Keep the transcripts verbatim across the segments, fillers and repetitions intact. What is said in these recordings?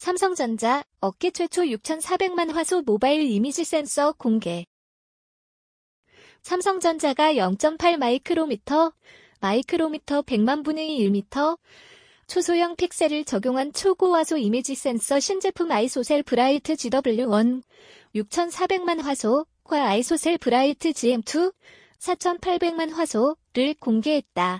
삼성전자 업계 최초 육천사백만 화소 모바일 이미지 센서 공개. 삼성전자가 영 점 팔 마이크로미터, 마이크로미터 백만 분의 일 미터, 초소형 픽셀을 적용한 초고화소 이미지 센서 신제품 아이소셀 브라이트 지더블유 원 육천사백만 화소과 아이소셀 브라이트 지엠 투 사천팔백만 화소를 공개했다.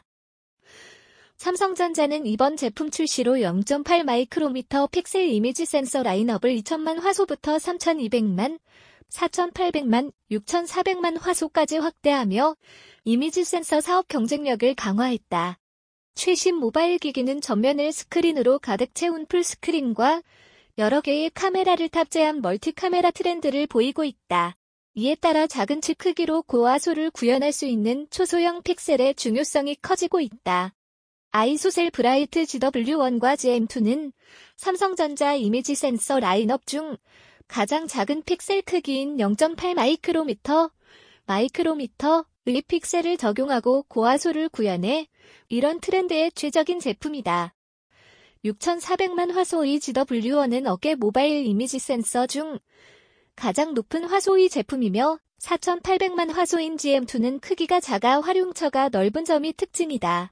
삼성전자는 이번 제품 출시로 영 점 팔 마이크로미터 픽셀 이미지 센서 라인업을 이천만 화소부터 삼천이백만, 사천팔백만, 육천사백만 화소까지 확대하며 이미지 센서 사업 경쟁력을 강화했다. 최신 모바일 기기는 전면을 스크린으로 가득 채운 풀스크린과 여러 개의 카메라를 탑재한 멀티 카메라 트렌드를 보이고 있다. 이에 따라 작은 칩 크기로 고화소를 구현할 수 있는 초소형 픽셀의 중요성이 커지고 있다. 아이소셀 브라이트 지더블유 원과 지엠 투는 삼성전자 이미지 센서 라인업 중 가장 작은 픽셀 크기인 영 점 팔 마이크로미터, 마이크로미터의 픽셀을 적용하고 고화소를 구현해 이런 트렌드에 최적인 제품이다. 육천사백만 화소의 지더블유 원은 업계 모바일 이미지 센서 중 가장 높은 화소의 제품이며 사천팔백만 화소인 지엠 투는 크기가 작아 활용처가 넓은 점이 특징이다.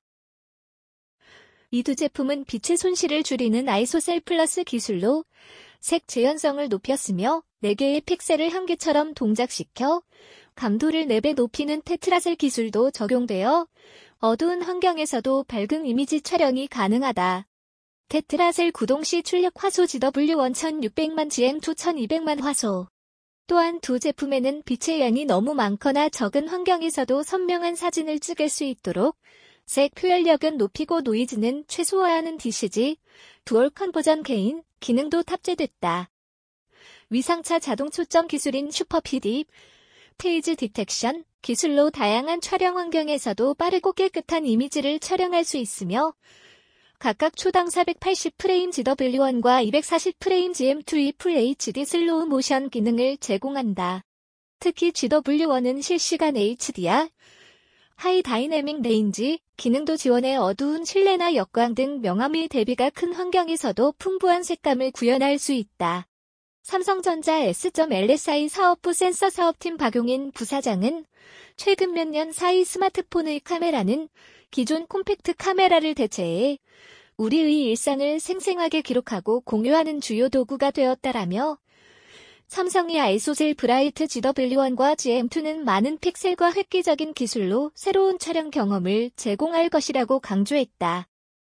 이 두 제품은 빛의 손실을 줄이는 아이소셀 플러스 기술로 색 재현성을 높였으며 네 개의 픽셀을 한 개처럼 동작시켜 감도를 네 배 높이는 테트라셀 기술도 적용되어 어두운 환경에서도 밝은 이미지 촬영이 가능하다. 테트라셀 구동시 출력 화소 지더블유 원 천육백만 지엠 투 천이백만 화소. 또한 두 제품에는 빛의 양이 너무 많거나 적은 환경에서도 선명한 사진을 찍을 수 있도록 색 표현력은 높이고 노이즈는 최소화하는 디시지, 두얼 컨버전 게인 기능도 탑재됐다. 위상차 자동 초점 기술인 슈퍼피디, 페이지 디텍션 기술로 다양한 촬영 환경에서도 빠르고 깨끗한 이미지를 촬영할 수 있으며 각각 초당 사백팔십 프레임 지더블유 원과 이백사십 프레임 지엠 투의 풀 에이치디 슬로우 모션 기능을 제공한다. 특히 지더블유 원은 실시간 에이치디알, 하이 다이내믹 레인지 기능도 지원해 어두운 실내나 역광 등 명암이 대비가 큰 환경에서도 풍부한 색감을 구현할 수 있다. 삼성전자 에스 엘 에스 아이 사업부 센서 사업팀 박용인 부사장은 최근 몇 년 사이 스마트폰의 카메라는 기존 콤팩트 카메라를 대체해 우리의 일상을 생생하게 기록하고 공유하는 주요 도구가 되었다라며 삼성의 아이소셀 브라이트 지더블유 원과 지엠 투는 많은 픽셀과 획기적인 기술로 새로운 촬영 경험을 제공할 것이라고 강조했다.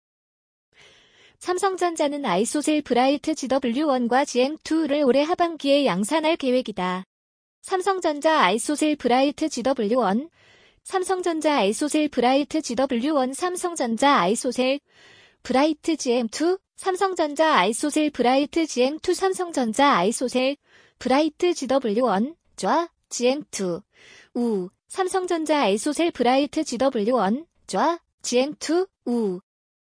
삼성전자는 아이소셀 브라이트 지더블유 원과 지엠 투를 올해 하반기에 양산할 계획이다. 삼성전자 아이소셀 브라이트 지더블유 원, 삼성전자 아이소셀 브라이트 지더블유 원, 삼성전자 아이소셀 브라이트 지엠 투, 삼성전자 아이소셀 브라이트 지엠 투, 삼성전자 아이소셀 브라이트 지더블유 원, 좌, 지엠 투, 우, 삼성전자 아이소셀 브라이트 지더블유 원, 좌, 지엠 투, 우.